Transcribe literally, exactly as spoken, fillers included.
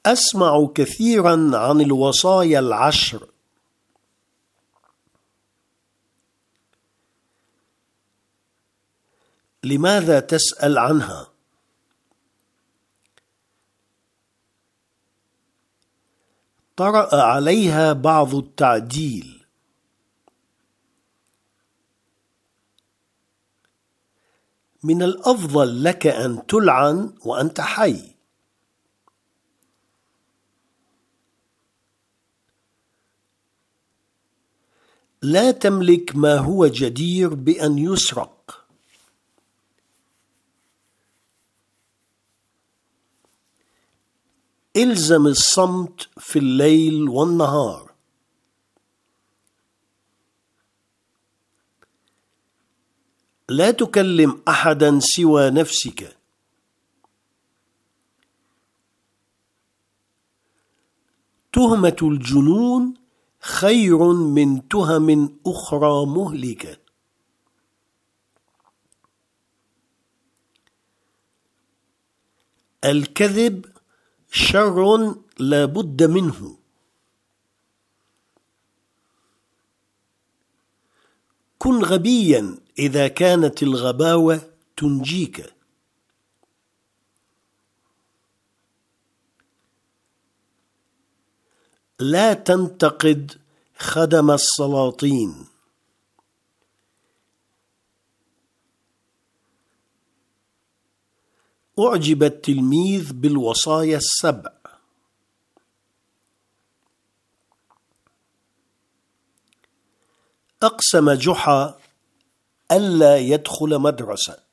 أسمع كثيرا عن الوصايا العشر. لماذا تسأل عنها؟ طرأ عليها بعض التعديل. من الأفضل لك أن تلعن وأنت حي. لا تملك ما هو جدير بأن يسرق. إلزم الصمت في الليل والنهار. لا تكلم أحدا سوى نفسك. تهمة الجنون خير من تهم أخرى مهلكة. الكذب شر لا بد منه. كن غبيا إذا كانت الغباوة تنجيك. لا تنتقد خدم السلاطين. أعجب التلميذ بالوصايا السبع. أقسم جحا ألا يدخل مدرسة.